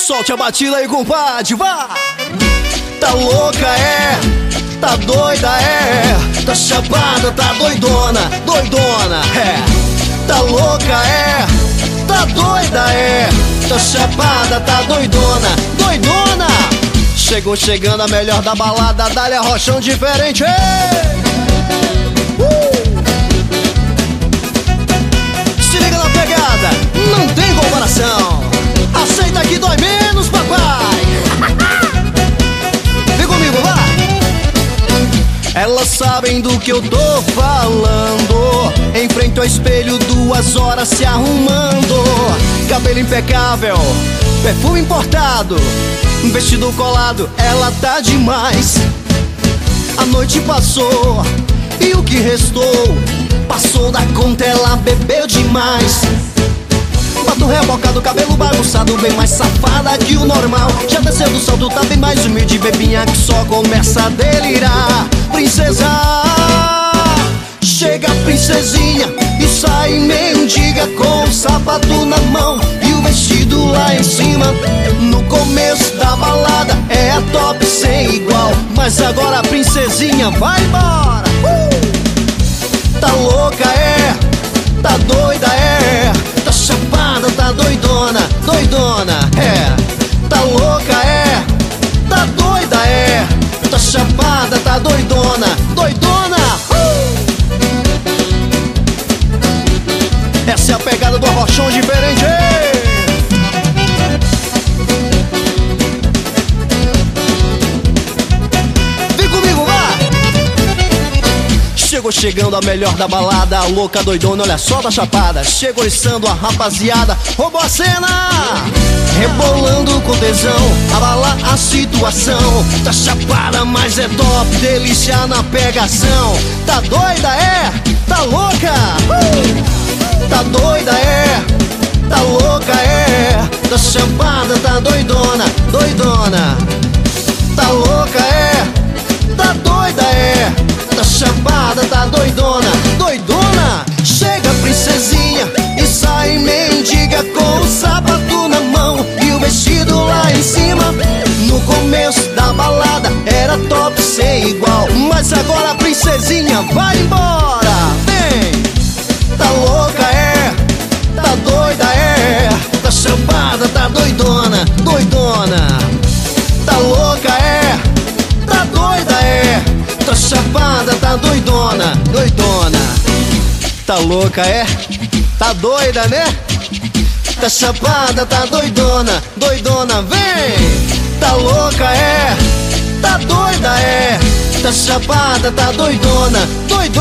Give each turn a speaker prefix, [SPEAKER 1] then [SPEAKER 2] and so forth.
[SPEAKER 1] Solte a batida aí, compadre, vá! Tá louca, é? Tá doida, é? Tá chapada, tá doidona, doidona, é? Tá louca, é? Tá doida, é? Tá chapada, tá doidona, doidona! Chegou chegando a melhor da balada, dá-lhe a rochão diferente, Se liga na pegada, não tem comparação. Aceita que dói menos, papai. Vem comigo, vai. Elas sabem do que eu tô falando. Em frente ao espelho, 2 horas se arrumando. Cabelo impecável, perfume importado, vestido colado, ela tá demais. A noite passou e o que restou passou da conta, ela bebeu demais. Batom rebocado, cabelo bagunçado, bem mais safada que o normal. Já desceu do salto, tá bem mais humilde, bebinha que só começa a delirar. Princesa, chega princesinha e sai mendiga com o sapato na mão e o vestido lá em cima. No começo da balada é a top sem igual, mas agora a princesinha vai embora. Tá louca, é? Tá doida, é? Tá chapada, tá doidona, doidona, é? Tá louca, é? Tá doida, é? Tá chapada, tá doidona, doidona. Essa é a pegada do arrochão diferente. Vem comigo, vai! Chegou chegando a melhor da balada, a louca doidona, olha só da chapada. Chegou içando a rapaziada, roubou a cena, rebolando com tesão, abala a situação. Tá chapada, mas é top, delícia na pegação. Tá doida, é? Tá louca? Tá doida, é? Tá louca, é? Tá chapada, tá doidona, doidona. Tá louca, é? Tá doida, é? Tá chapada, tá doidona, doidona. Chega princesinha e sai mendiga com o sapato na mão e o vestido lá em cima. No começo da balada era top sem igual, mas agora a princesinha vai embora. Vem! Tá louca, é? Tá doida, é? Tá chapada, tá doidona, doidona. Tá louca, é? Tá doida, é? Tá chapada, tá doidona, doidona. Tá louca, é? Tá doida, né? Tá chapada, tá doidona, doidona, vem! Tá louca, é? Tá doida, é? Tá chapada, tá doidona, doidona.